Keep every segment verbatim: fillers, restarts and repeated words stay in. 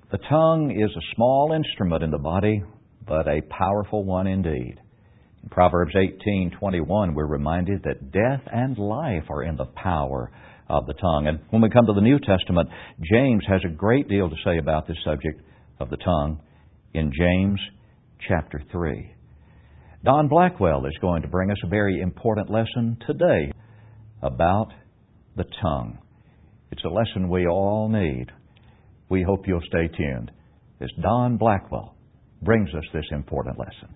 The tongue is a small instrument in the body, but a powerful one indeed. In Proverbs eighteen twenty-one, we're reminded that death and life are in the power of the tongue. And when we come to the New Testament, James has a great deal to say about this subject of the tongue in James chapter three. Don Blackwell is going to bring us a very important lesson today about the tongue. It's a lesson we all need. We hope you'll stay tuned as Don Blackwell brings us this important lesson.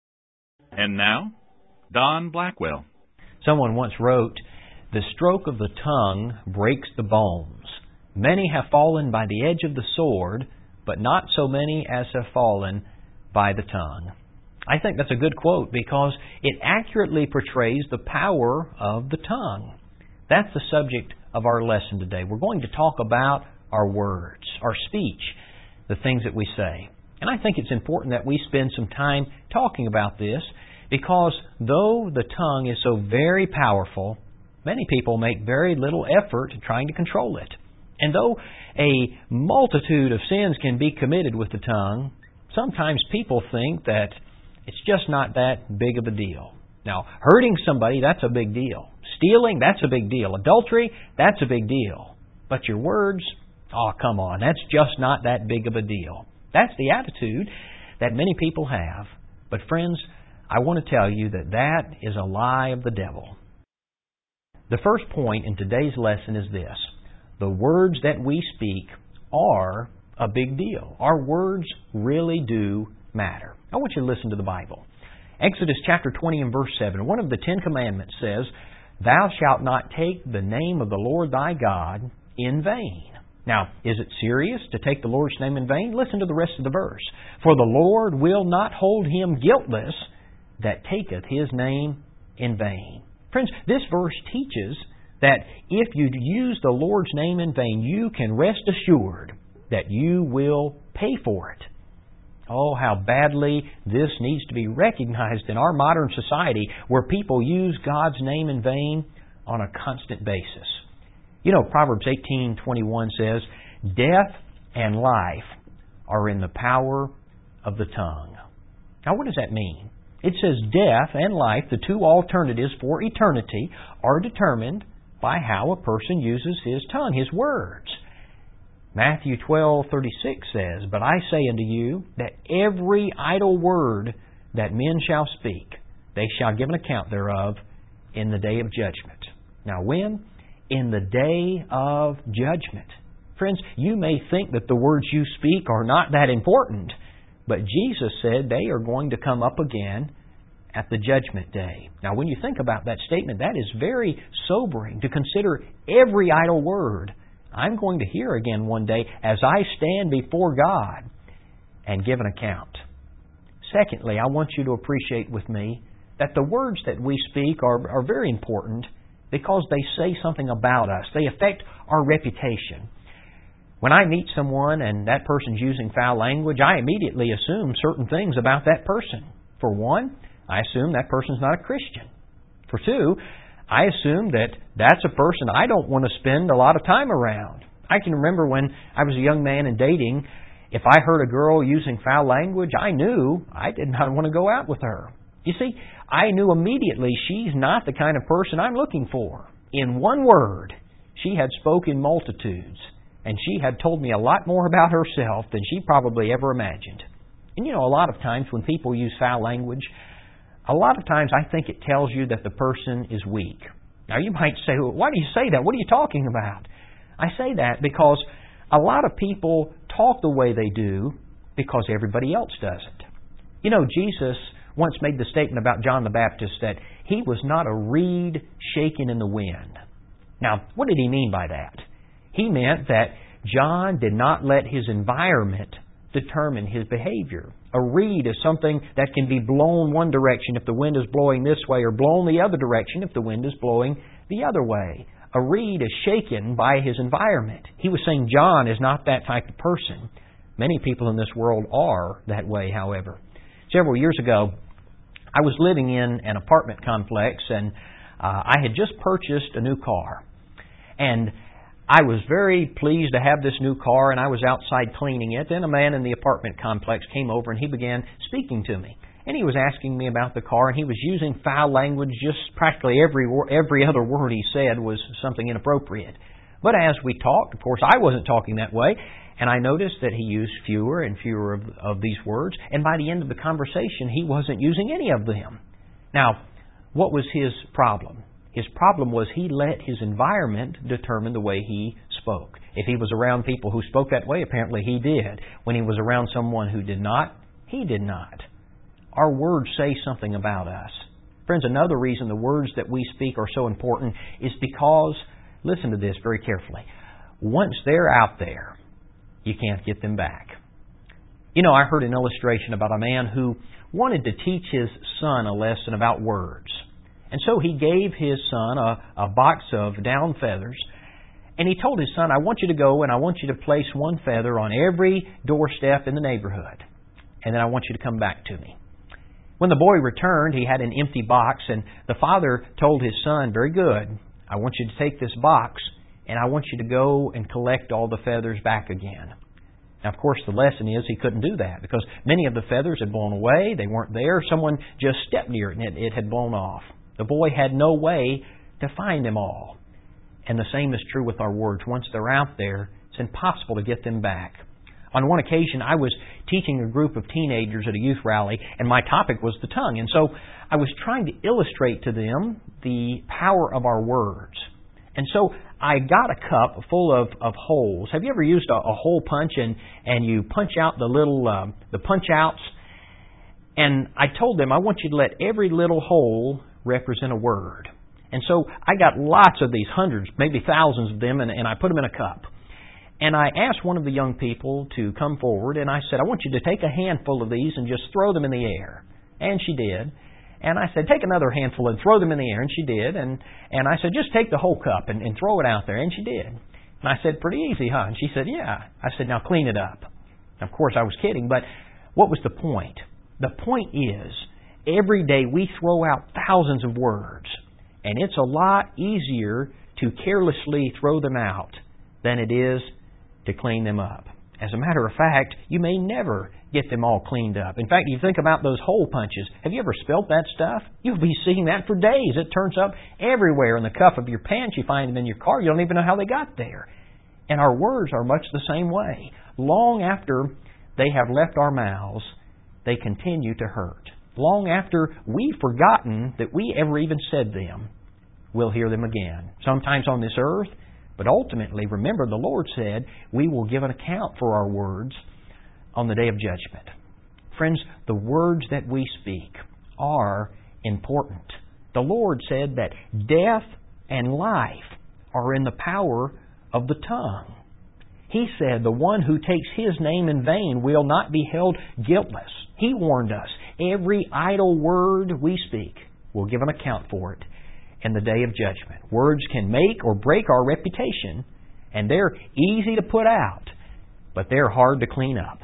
And now, Don Blackwell. Someone once wrote, "The stroke of the tongue breaks the bones. Many have fallen by the edge of the sword, but not so many as have fallen by the tongue." I think that's a good quote because it accurately portrays the power of the tongue. That's the subject of our lesson today. We're going to talk about our words, our speech, the things that we say. And I think it's important that we spend some time talking about this because though the tongue is so very powerful, many people make very little effort trying to control it. And though a multitude of sins can be committed with the tongue, sometimes people think that it's just not that big of a deal. Now, hurting somebody, that's a big deal. Stealing, that's a big deal. Adultery, that's a big deal. But your words, oh, come on, that's just not that big of a deal. That's the attitude that many people have. But friends, I want to tell you that that is a lie of the devil. The first point in today's lesson is this. The words that we speak are a big deal. Our words really do matter. I want you to listen to the Bible. Exodus chapter twenty and verse seven, one of the Ten Commandments says, "Thou shalt not take the name of the Lord thy God in vain." Now, is it serious to take the Lord's name in vain? Listen to the rest of the verse. "For the Lord will not hold him guiltless that taketh his name in vain." Friends, this verse teaches that if you use the Lord's name in vain, you can rest assured that you will pay for it. Oh, how badly this needs to be recognized in our modern society where people use God's name in vain on a constant basis. You know, Proverbs eighteen twenty-one says, "Death and life are in the power of the tongue." Now, what does that mean? It says death and life, the two alternatives for eternity, are determined by how a person uses his tongue, his words. Matthew twelve thirty-six says, "But I say unto you that every idle word that men shall speak, they shall give an account thereof in the day of judgment." Now when? In the day of judgment. Friends, you may think that the words you speak are not that important, but Jesus said they are going to come up again at the judgment day. Now when you think about that statement, that is very sobering to consider every idle word I'm going to hear again one day as I stand before God and give an account. Secondly, I want you to appreciate with me that the words that we speak are, are very important because they say something about us. They affect our reputation. When I meet someone and that person's using foul language, I immediately assume certain things about that person. For one, I assume that person's not a Christian. For two, I assume that that's a person I don't want to spend a lot of time around. I can remember when I was a young man and dating, if I heard a girl using foul language, I knew I did not want to go out with her. You see, I knew immediately she's not the kind of person I'm looking for. In one word, she had spoken multitudes, and she had told me a lot more about herself than she probably ever imagined. And you know, a lot of times when people use foul language, a lot of times I think it tells you that the person is weak. Now you might say, well, why do you say that? What are you talking about? I say that because a lot of people talk the way they do because everybody else does it. You know, Jesus once made the statement about John the Baptist that he was not a reed shaken in the wind. Now, what did he mean by that? He meant that John did not let his environment determine his behavior. A reed is something that can be blown one direction if the wind is blowing this way, or blown the other direction if the wind is blowing the other way. A reed is shaken by his environment. He was saying John is not that type of person. Many people in this world are that way, however. Several years ago, I was living in an apartment complex, and uh, I had just purchased a new car. And I was very pleased to have this new car, and I was outside cleaning it. Then a man in the apartment complex came over, and he began speaking to me. And he was asking me about the car, and he was using foul language. Just practically every every other word he said was something inappropriate. But as we talked, of course, I wasn't talking that way, and I noticed that he used fewer and fewer of, of these words. And by the end of the conversation, he wasn't using any of them. Now, what was his problem? His problem was he let his environment determine the way he spoke. If he was around people who spoke that way, apparently he did. When he was around someone who did not, he did not. Our words say something about us. Friends, another reason the words that we speak are so important is because, listen to this very carefully, once they're out there, you can't get them back. You know, I heard an illustration about a man who wanted to teach his son a lesson about words. And so he gave his son a, a box of down feathers, and he told his son, I want you to go and I want you to place one feather on every doorstep in the neighborhood, and then I want you to come back to me. When the boy returned, he had an empty box, and the father told his son, very good, I want you to take this box, and I want you to go and collect all the feathers back again. Now, of course, the lesson is he couldn't do that because many of the feathers had blown away. They weren't there. Someone just stepped near it, and it, it had blown off. The boy had no way to find them all. And the same is true with our words. Once they're out there, it's impossible to get them back. On one occasion, I was teaching a group of teenagers at a youth rally, and my topic was the tongue. And so I was trying to illustrate to them the power of our words. And so I got a cup full of, of holes. Have you ever used a, a hole punch and, and you punch out the little uh, the punch outs? And I told them, I want you to let every little hole represent a word. And so I got lots of these, hundreds, maybe thousands of them, and, and I put them in a cup. And I asked one of the young people to come forward, and I said, I want you to take a handful of these and just throw them in the air. And she did. And I said, take another handful and throw them in the air. And she did. And, and I said, just take the whole cup and, and throw it out there. And she did. And I said, pretty easy, huh? And she said, yeah. I said, now clean it up. Of course, I was kidding, but what was the point? The point is, every day we throw out thousands of words, and it's a lot easier to carelessly throw them out than it is to clean them up. As a matter of fact, you may never get them all cleaned up. In fact, you think about those hole punches. Have you ever spilt that stuff? You'll be seeing that for days. It turns up everywhere in the cuff of your pants. You find them in your car. You don't even know how they got there. And our words are much the same way. Long after they have left our mouths, they continue to hurt. Long after we've forgotten that we ever even said them, we'll hear them again. Sometimes on this earth, but ultimately, remember, the Lord said we will give an account for our words on the day of judgment. Friends, the words that we speak are important. The Lord said that death and life are in the power of the tongue. He said the one who takes His name in vain will not be held guiltless. He warned us, every idle word we speak, we'll give an account for it in the day of judgment. Words can make or break our reputation, and they're easy to put out, but they're hard to clean up.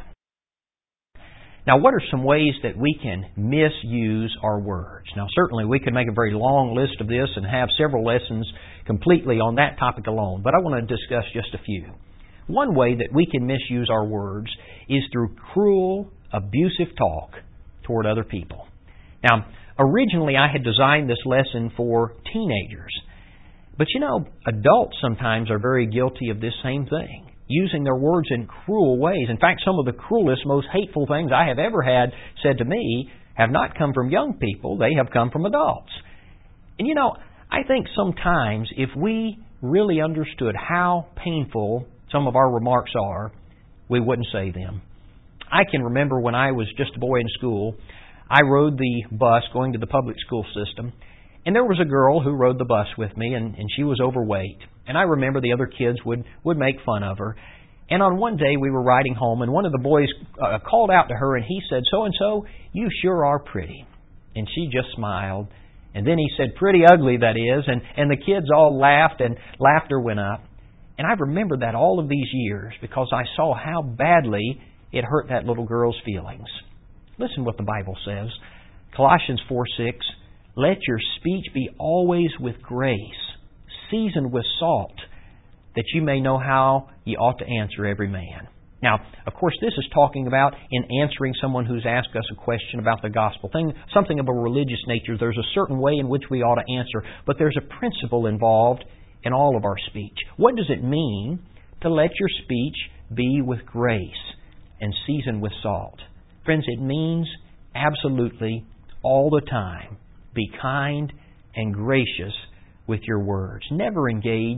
Now, what are some ways that we can misuse our words? Now, certainly we could make a very long list of this and have several lessons completely on that topic alone, but I want to discuss just a few. One way that we can misuse our words is through cruel, abusive talk toward other people. Now, originally I had designed this lesson for teenagers, but you know, adults sometimes are very guilty of this same thing, using their words in cruel ways. In fact, some of the cruelest, most hateful things I have ever had said to me have not come from young people, they have come from adults. And you know, I think sometimes if we really understood how painful some of our remarks are, we wouldn't say them. I can remember when I was just a boy in school, I rode the bus going to the public school system, and there was a girl who rode the bus with me, and, and she was overweight. And I remember the other kids would, would make fun of her. And on one day we were riding home, and one of the boys uh, called out to her, and he said, "So-and-so, you sure are pretty." And she just smiled. And then he said, "Pretty ugly, that is." And, and the kids all laughed, and laughter went up. And I remember that all of these years because I saw how badly it hurt that little girl's feelings. Listen what the Bible says. Colossians four six, "Let your speech be always with grace, seasoned with salt, that you may know how ye ought to answer every man. Now, of course, this is talking about in answering someone who's asked us a question about the gospel, thing, something of a religious nature. There's a certain way in which we ought to answer, but there's a principle involved in all of our speech. What does it mean to let your speech be with grace and seasoned with salt? Friends, it means absolutely all the time, be kind and gracious with your words. Never engage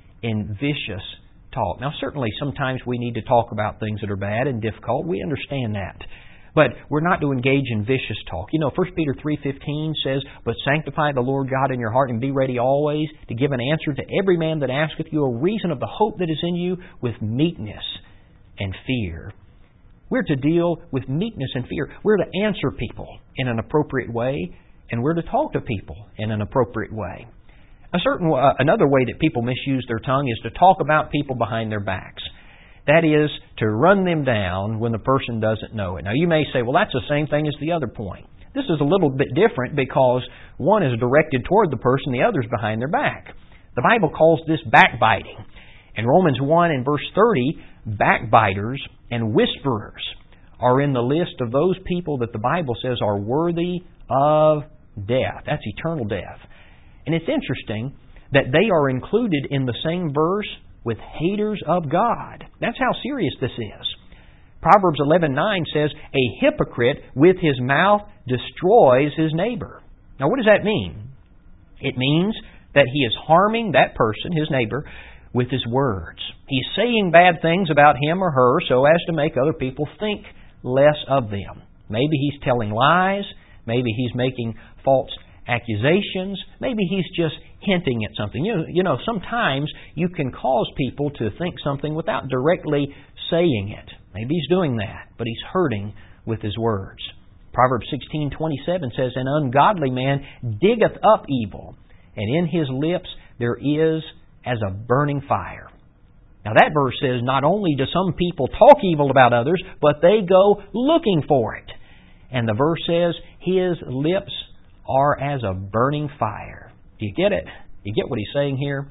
in vicious talk. Now, certainly sometimes we need to talk about things that are bad and difficult. We understand that. But we're not to engage in vicious talk. You know, First Peter three fifteen says, "But sanctify the Lord God in your heart, and be ready always to give an answer to every man that asketh you a reason of the hope that is in you with meekness and fear." We're to deal with meekness and fear. We're to answer people in an appropriate way, and we're to talk to people in an appropriate way. A certain uh, another way that people misuse their tongue is to talk about people behind their backs. That is, to run them down when the person doesn't know it. Now, you may say, well, that's the same thing as the other point. This is a little bit different because one is directed toward the person, the other is behind their back. The Bible calls this backbiting. In Romans one and verse thirty, backbiters and whisperers are in the list of those people that the Bible says are worthy of death. That's eternal death. And it's interesting that they are included in the same verse with haters of God. That's how serious this is. Proverbs eleven nine says, "A hypocrite with his mouth destroys his neighbor." Now, what does that mean? It means that he is harming that person, his neighbor, with his words. He's saying bad things about him or her so as to make other people think less of them. Maybe he's telling lies. Maybe he's making false accusations. Maybe he's just hinting at something. You know, you know, sometimes you can cause people to think something without directly saying it. Maybe he's doing that, but he's hurting with his words. Proverbs sixteen twenty-seven says, "An ungodly man diggeth up evil, and in his lips there is as a burning fire." Now that verse says not only do some people talk evil about others, but they go looking for it. And the verse says, his lips are as a burning fire. Do you get it? You get what he's saying here?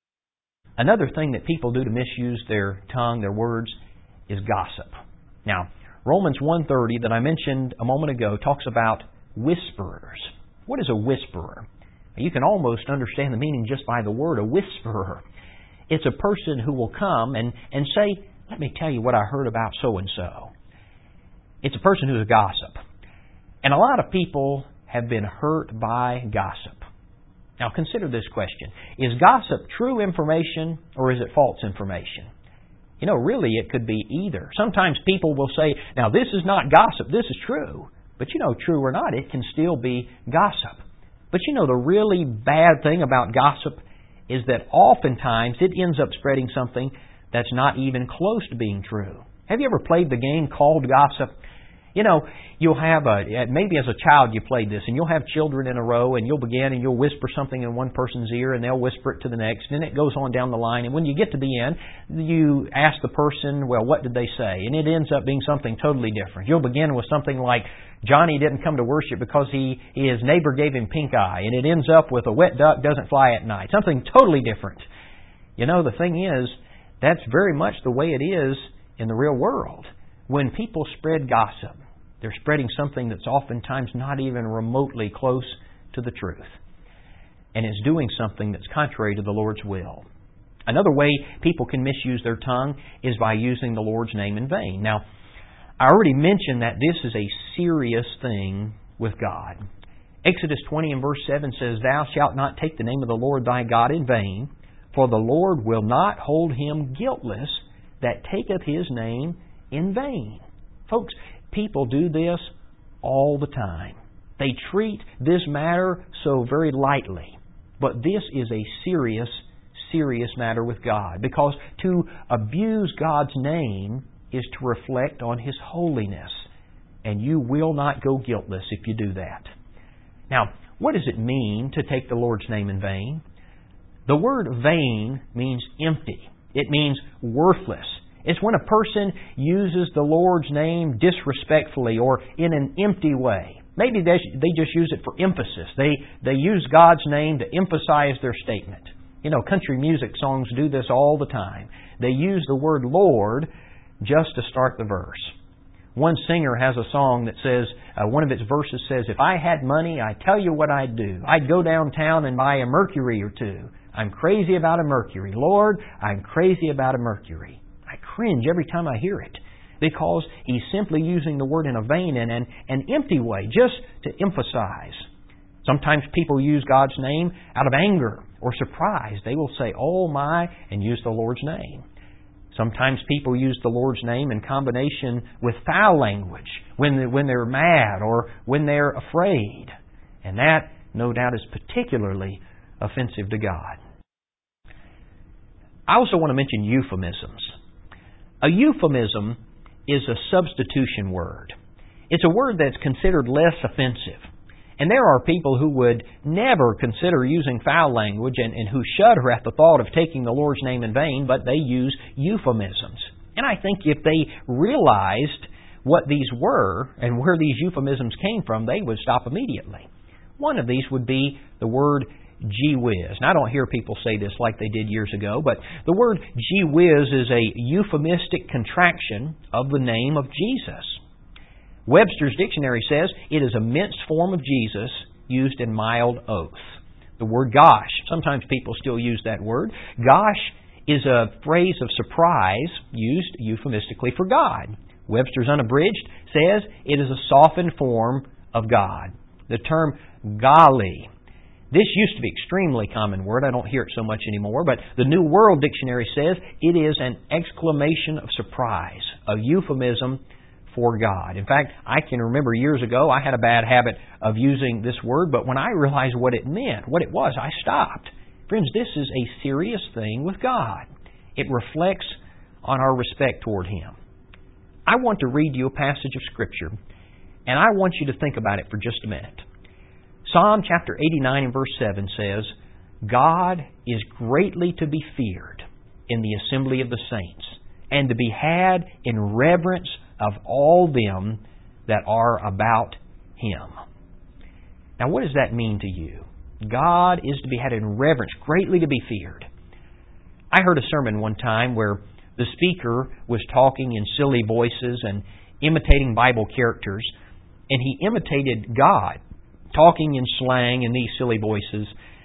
Another thing that people do to misuse their tongue, their words, is gossip. Now, Romans one thirty that I mentioned a moment ago talks about whisperers. What is a whisperer? You can almost understand the meaning just by the word, a whisperer. It's a person who will come and, and say, "Let me tell you what I heard about so-and-so." It's a person who's a gossip. And a lot of people have been hurt by gossip. Now consider this question. Is gossip true information or is it false information? You know, really it could be either. Sometimes people will say, now this is not gossip, this is true. But you know, true or not, it can still be gossip. But you know, the really bad thing about gossip is that oftentimes it ends up spreading something that's not even close to being true. Have you ever played the game called gossip? You know, you'll have a, maybe as a child you played this, and you'll have children in a row, and you'll begin and you'll whisper something in one person's ear, and they'll whisper it to the next, and then it goes on down the line, and when you get to the end, you ask the person, well, what did they say? And it ends up being something totally different. You'll begin with something like, Johnny didn't come to worship because he his neighbor gave him pink eye, and it ends up with a wet duck doesn't fly at night. Something totally different. You know, the thing is, that's very much the way it is in the real world. When people spread gossip, they're spreading something that's oftentimes not even remotely close to the truth. And it's doing something that's contrary to the Lord's will. Another way people can misuse their tongue is by using the Lord's name in vain. Now, I already mentioned that this is a serious thing with God. Exodus twenty and verse seven says, "Thou shalt not take the name of the Lord thy God in vain, for the Lord will not hold him guiltless that taketh his name in vain." Folks, people do this all the time. They treat this matter so very lightly. But this is a serious, serious matter with God. Because to abuse God's name is to reflect on His holiness. And you will not go guiltless if you do that. Now, what does it mean to take the Lord's name in vain? The word vain means empty. It means worthless. It's when a person uses the Lord's name disrespectfully or in an empty way. Maybe they they just use it for emphasis. They they use God's name to emphasize their statement. You know, country music songs do this all the time. They use the word Lord just to start the verse. One singer has a song that says, uh, one of its verses says, "If I had money, I tell you what I'd do. I'd go downtown and buy a Mercury or two. I'm crazy about a Mercury. Lord, I'm crazy about a Mercury." I cringe every time I hear it, because he's simply using the word in a vain and an, an empty way, just to emphasize. Sometimes people use God's name out of anger or surprise. They will say, "Oh my," and use the Lord's name. Sometimes people use the Lord's name in combination with foul language when when they're mad or when they're afraid. And that, no doubt, is particularly offensive to God. I also want to mention euphemisms. A euphemism is a substitution word. It's a word that's considered less offensive. And there are people who would never consider using foul language and, and who shudder at the thought of taking the Lord's name in vain, but they use euphemisms. And I think if they realized what these were and where these euphemisms came from, they would stop immediately. One of these would be the word gee whiz. Now, I don't hear people say this like they did years ago, but the word gee whiz is a euphemistic contraction of the name of Jesus. Webster's Dictionary says it is a minced form of Jesus used in mild oath. The word gosh, sometimes people still use that word. Gosh is a phrase of surprise used euphemistically for God. Webster's Unabridged says it is a softened form of God. The term golly. This used to be an extremely common word. I don't hear it so much anymore. But the New World Dictionary says it is an exclamation of surprise, a euphemism for God. In fact, I can remember years ago I had a bad habit of using this word, but when I realized what it meant, what it was, I stopped. Friends, this is a serious thing with God. It reflects on our respect toward Him. I want to read you a passage of Scripture, and I want you to think about it for just a minute. Psalm chapter eighty-nine and verse seven says, "God is greatly to be feared in the assembly of the saints, and to be had in reverence of all them that are about Him." Now, what does that mean to you? God is to be had in reverence, greatly to be feared. I heard a sermon one time where the speaker was talking in silly voices and imitating Bible characters, and he imitated God, talking in slang in these silly voices.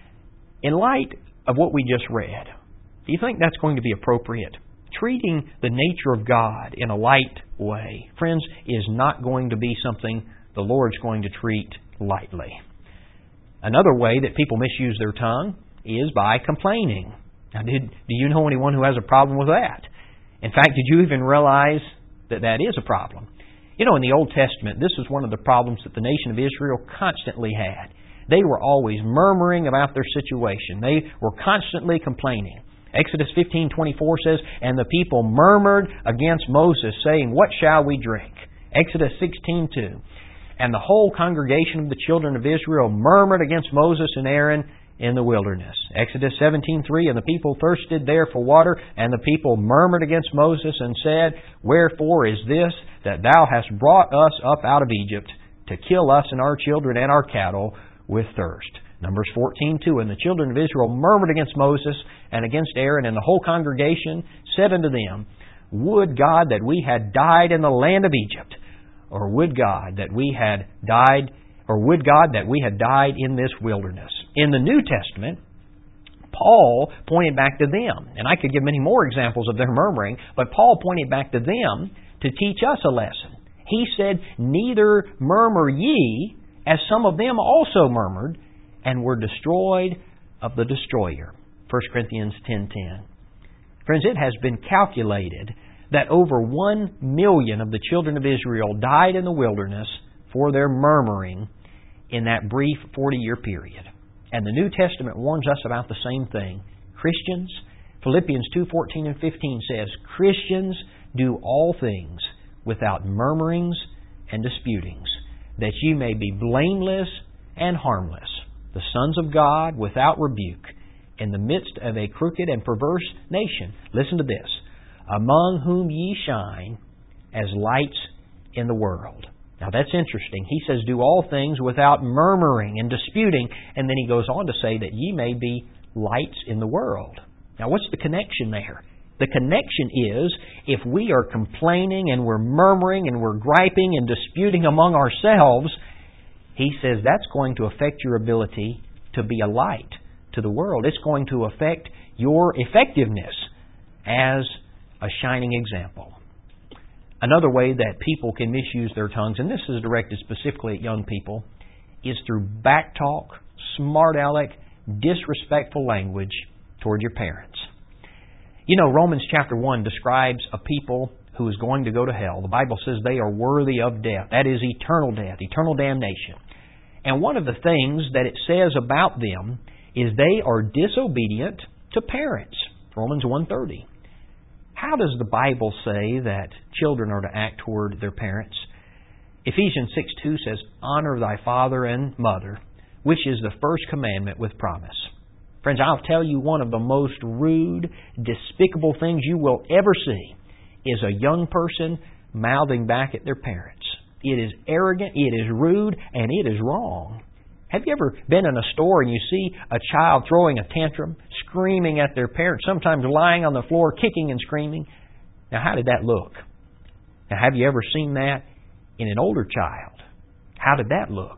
In light of what we just read, do you think that's going to be appropriate? Treating the nature of God in a light way, friends, is not going to be something the Lord's going to treat lightly. Another way that people misuse their tongue is by complaining. Now, did, do you know anyone who has a problem with that? In fact, did you even realize that that is a problem? You know, in the Old Testament, this was one of the problems that the nation of Israel constantly had. They were always murmuring about their situation. They were constantly complaining. Exodus fifteen twenty-four says, "And the people murmured against Moses, saying, What shall we drink?" Exodus sixteen two. "And the whole congregation of the children of Israel murmured against Moses and Aaron in the wilderness." Exodus seventeen three. "And the people thirsted there for water, and the people murmured against Moses and said, Wherefore is this, that thou hast brought us up out of Egypt, to kill us and our children and our cattle with thirst?" Numbers fourteen two. "And the children of Israel murmured against Moses and against Aaron, and the whole congregation said unto them, Would God that we had died in the land of Egypt, or would God that we had died, or would God that we had died in this wilderness?" In the New Testament, Paul pointed back to them, and I could give many more examples of their murmuring, but Paul pointed back to them to teach us a lesson. He said, "Neither murmur ye, as some of them also murmured, and were destroyed of the destroyer." First Corinthians ten ten. Friends, it has been calculated that over one million of the children of Israel died in the wilderness for their murmuring in that brief forty-year period. And the New Testament warns us about the same thing. Christians, Philippians two fourteen and fifteen says, "Christians do all things without murmurings and disputings, that ye may be blameless and harmless, the sons of God without rebuke, in the midst of a crooked and perverse nation." Listen to this. "Among whom ye shine as lights in the world." Now that's interesting. He says, do all things without murmuring and disputing, and then he goes on to say that ye may be lights in the world. Now, what's the connection there? The connection is, if we are complaining and we're murmuring and we're griping and disputing among ourselves, he says that's going to affect your ability to be a light to the world. It's going to affect your effectiveness as a shining example. Another way that people can misuse their tongues, and this is directed specifically at young people, is through backtalk, smart aleck, disrespectful language toward your parents. You know, Romans chapter one describes a people who is going to go to hell. The Bible says they are worthy of death. That is eternal death, eternal damnation. And one of the things that it says about them is they are disobedient to parents. Romans one thirty. How does the Bible say that children are to act toward their parents? Ephesians six two says, "Honor thy father and mother, which is the first commandment with promise." Friends, I'll tell you, one of the most rude, despicable things you will ever see is a young person mouthing back at their parents. It is arrogant, it is rude, and it is wrong. Have you ever been in a store and you see a child throwing a tantrum, screaming at their parents, sometimes lying on the floor, kicking and screaming? Now, how did that look? Now, have you ever seen that in an older child? How did that look?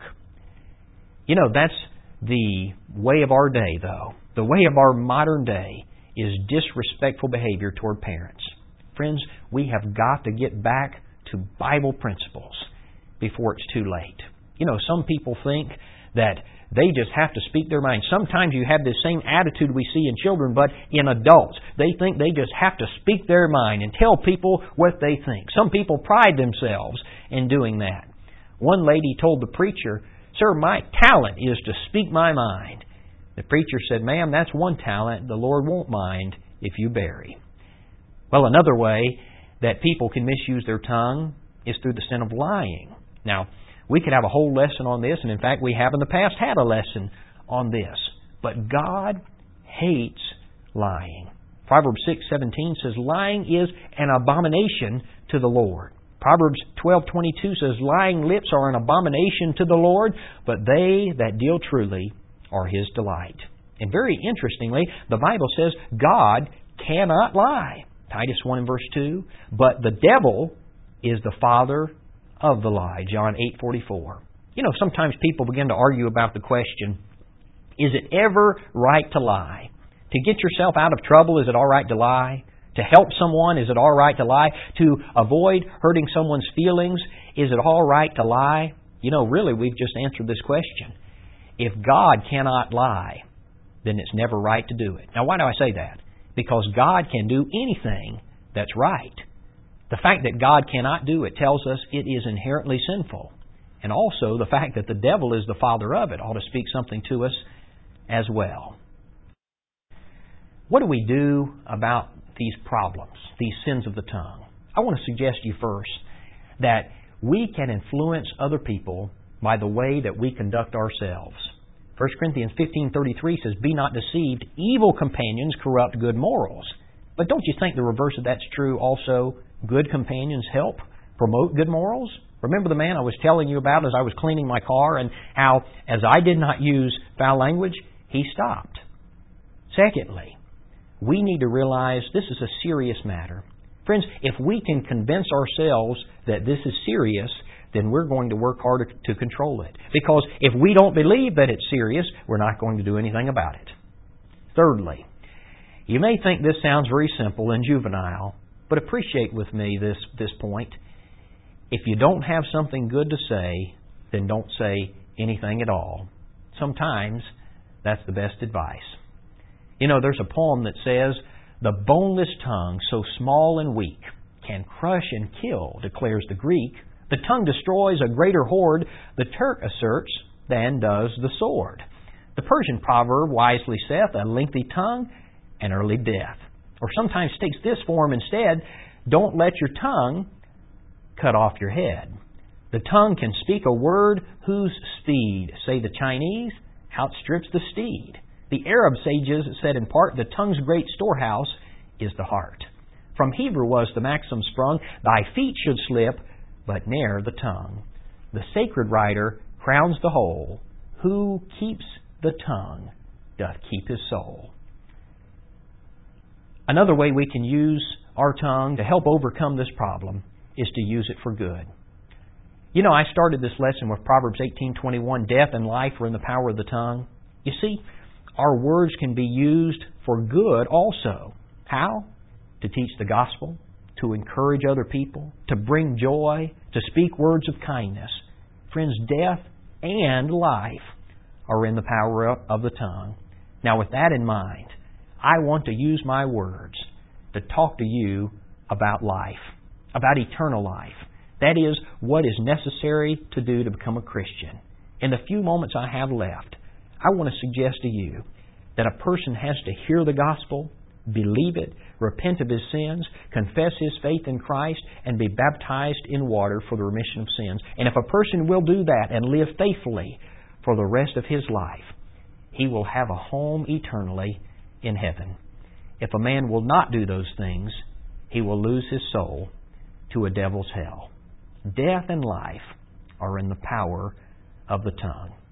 You know, that's the way of our day, though. The way of our modern day is disrespectful behavior toward parents. Friends, we have got to get back to Bible principles before it's too late. You know, some people think that they just have to speak their mind. Sometimes you have this same attitude we see in children, but in adults. They think they just have to speak their mind and tell people what they think. Some people pride themselves in doing that. One lady told the preacher, "Sir, my talent is to speak my mind." The preacher said, "Ma'am, that's one talent the Lord won't mind if you bury." Well, another way that people can misuse their tongue is through the sin of lying. Now, we could have a whole lesson on this, and in fact, we have in the past had a lesson on this. But God hates lying. Proverbs six seventeen says, "Lying is an abomination to the Lord." Proverbs twelve twenty-two says, "Lying lips are an abomination to the Lord, but they that deal truly are His delight." And very interestingly, the Bible says God cannot lie. Titus one and verse two, "But the devil is the father of the lie." John eight forty-four. You know, sometimes people begin to argue about the question, is it ever right to lie? To get yourself out of trouble, is it all right to lie? To help someone, is it all right to lie? To avoid hurting someone's feelings, is it all right to lie? You know, really, we've just answered this question. If God cannot lie, then it's never right to do it. Now, why do I say that? Because God can do anything that's right. The fact that God cannot do it tells us it is inherently sinful. And also, the fact that the devil is the father of it ought to speak something to us as well. What do we do about these problems, these sins of the tongue? I want to suggest to you first that we can influence other people by the way that we conduct ourselves. First Corinthians fifteen thirty-three says, "Be not deceived, evil companions corrupt good morals." But don't you think the reverse of that's true also? Good companions help promote good morals? Remember the man I was telling you about as I was cleaning my car, and how, as I did not use foul language, he stopped. Secondly, we need to realize this is a serious matter. Friends, if we can convince ourselves that this is serious, then we're going to work harder to control it. Because if we don't believe that it's serious, we're not going to do anything about it. Thirdly, you may think this sounds very simple and juvenile, but appreciate with me this, this point. If you don't have something good to say, then don't say anything at all. Sometimes that's the best advice. You know, there's a poem that says, "The boneless tongue, so small and weak, can crush and kill, declares the Greek. The tongue destroys a greater horde, the Turk asserts, than does the sword. The Persian proverb wisely saith, a lengthy tongue, an early death." Or sometimes takes this form instead, "Don't let your tongue cut off your head. The tongue can speak a word whose speed, say the Chinese, outstrips the steed. The Arab sages said in part, the tongue's great storehouse is the heart. From Hebrew was the maxim sprung, thy feet should slip, but ne'er the tongue. The sacred writer crowns the whole. Who keeps the tongue doth keep his soul. Another way we can use our tongue to help overcome this problem is to use it for good. You know, I started this lesson with Proverbs eighteen twenty-one, death and life are in the power of the tongue. You see, our words can be used for good also. How? To teach the gospel, to encourage other people, to bring joy, to speak words of kindness. Friends, death and life are in the power of the tongue. Now, with that in mind, I want to use my words to talk to you about life, about eternal life. That is what is necessary to do to become a Christian. In the few moments I have left, I want to suggest to you that a person has to hear the gospel, believe it, repent of his sins, confess his faith in Christ, and be baptized in water for the remission of sins. And if a person will do that and live faithfully for the rest of his life, he will have a home eternally in heaven. If a man will not do those things, he will lose his soul to a devil's hell. Death and life are in the power of the tongue.